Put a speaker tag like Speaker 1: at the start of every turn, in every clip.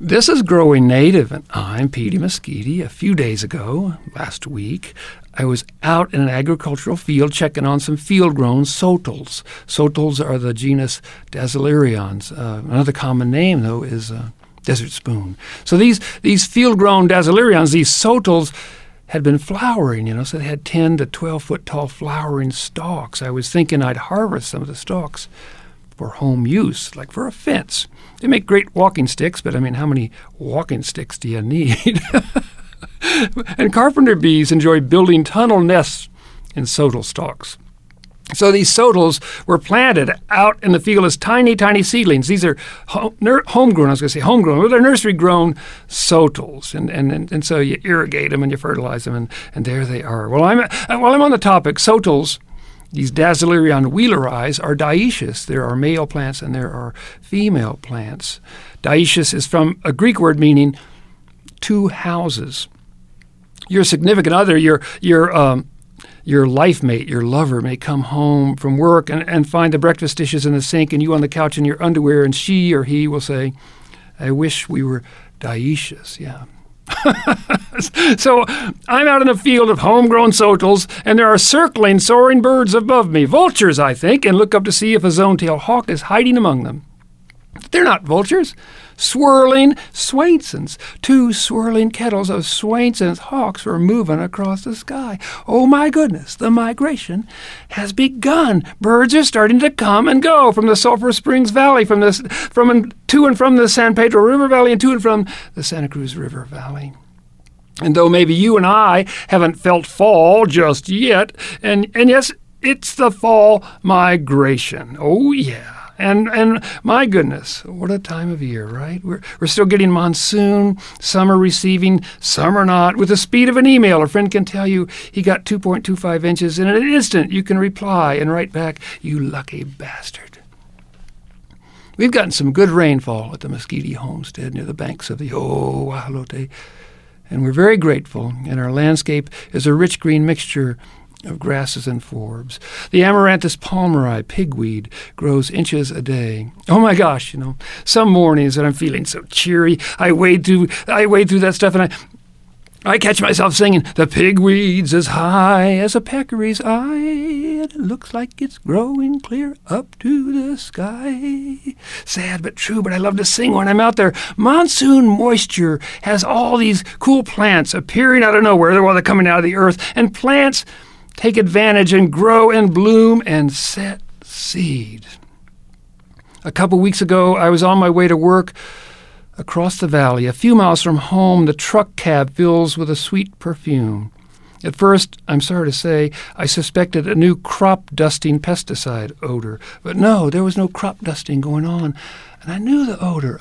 Speaker 1: This is Growing Native, and I'm Petey Mesquite. A few days ago, last week, I was out in an agricultural field checking on some field-grown sotals. Sotals are the genus Dasylirions. Another common name, though, is desert spoon. So these field-grown Dasylirions, these sotals, had been flowering, so they had 10 to 12-foot tall flowering stalks. I was thinking I'd harvest some of the stalks for home use, like for a fence. They make great walking sticks, but how many walking sticks do you need? And carpenter bees enjoy building tunnel nests in sotal stalks. So these sotals were planted out in the field as tiny, tiny seedlings. These are homegrown, but they're nursery-grown sotals. And so you irrigate them and you fertilize them, and there they are. Well, I'm on the topic, sotals. These Dasylirion wheelerii are dioecious. There are male plants and there are female plants. Dioecious is from a Greek word meaning two houses. Your significant other, your life mate, your lover may come home from work and find the breakfast dishes in the sink and you on the couch in your underwear, and she or he will say, "I wish we were dioecious." Yeah. So I'm out in a field of homegrown sotals, and there are circling, soaring birds above me, vultures, I think, and look up to see if a zone-tailed hawk is hiding among them. They're not vultures. Swirling swainsons. Two swirling kettles of swainsons hawks were moving across the sky. Oh my goodness, the migration has begun. Birds are starting to come and go from the Sulphur Springs Valley, to and from the San Pedro River Valley, and to and from the Santa Cruz River Valley. And though maybe you and I haven't felt fall just yet, and yes, it's the fall migration. Oh yeah. And my goodness, what a time of year, right? We're still getting monsoon, summer receiving, summer not. With the speed of an email, a friend can tell you he got 2.25 inches, and in an instant you can reply and write back, "You lucky bastard." We've gotten some good rainfall at the Mesquite homestead near the banks of the Guajalote, and we're very grateful, and our landscape is a rich green mixture of grasses and forbs. The Amaranthus palmeri, pigweed, grows inches a day. Oh my gosh, some mornings when I'm feeling so cheery, I wade through that stuff, and I catch myself singing, "The pigweed's as high as a peccary's eye, and it looks like it's growing clear up to the sky." Sad but true, but I love to sing when I'm out there. Monsoon moisture has all these cool plants appearing out of nowhere while they're coming out of the earth, and plants take advantage and grow and bloom and set seed. A couple weeks ago, I was on my way to work across the valley. A few miles from home, the truck cab fills with a sweet perfume. At first, I'm sorry to say, I suspected a new crop dusting pesticide odor. But no, there was no crop dusting going on. And I knew the odor.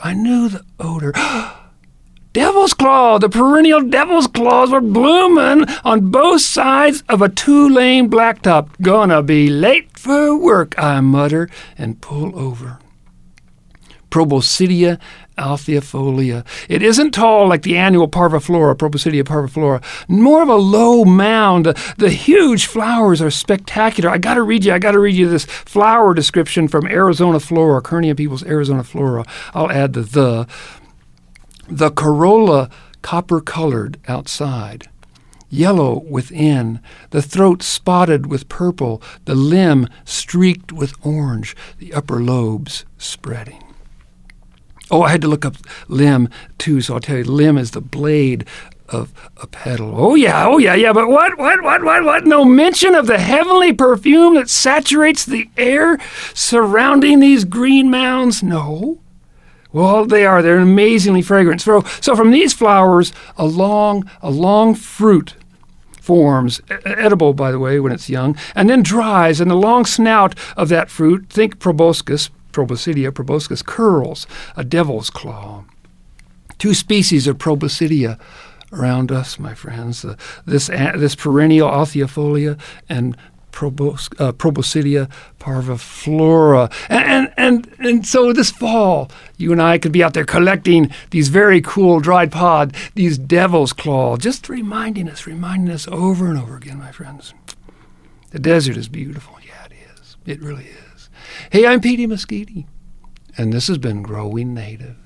Speaker 1: Devil's claw! The perennial devil's claws were blooming on both sides of a two-lane blacktop. Gonna be late for work, I mutter and pull over. Proboscidea althifolia. It isn't tall like the annual parviflora, Proboscidea parviflora. More of a low mound. The huge flowers are spectacular. I gotta read you this flower description from Arizona Flora, Kearney and People's Arizona Flora. I'll add the corolla copper-colored outside, yellow within, the throat spotted with purple, the limb streaked with orange, the upper lobes spreading. Oh, I had to look up limb, too, so I'll tell you, limb is the blade of a petal. Oh, yeah, but what? No mention of the heavenly perfume that saturates the air surrounding these green mounds? No. Well, they're amazingly fragrant. So from these flowers, a long fruit forms, edible, by the way, when it's young, and then dries, and the long snout of that fruit, think proboscis, Proboscidea proboscis, curls, a devil's claw. Two species of Proboscidea around us, my friends, this perennial althifolia and Proboscidea parviflora. And so this fall, you and I could be out there collecting these very cool dried pod, these devil's claw, just reminding us over and over again, my friends. The desert is beautiful. Yeah, it is. It really is. Hey, I'm Petey Mesquite, and this has been Growing Native.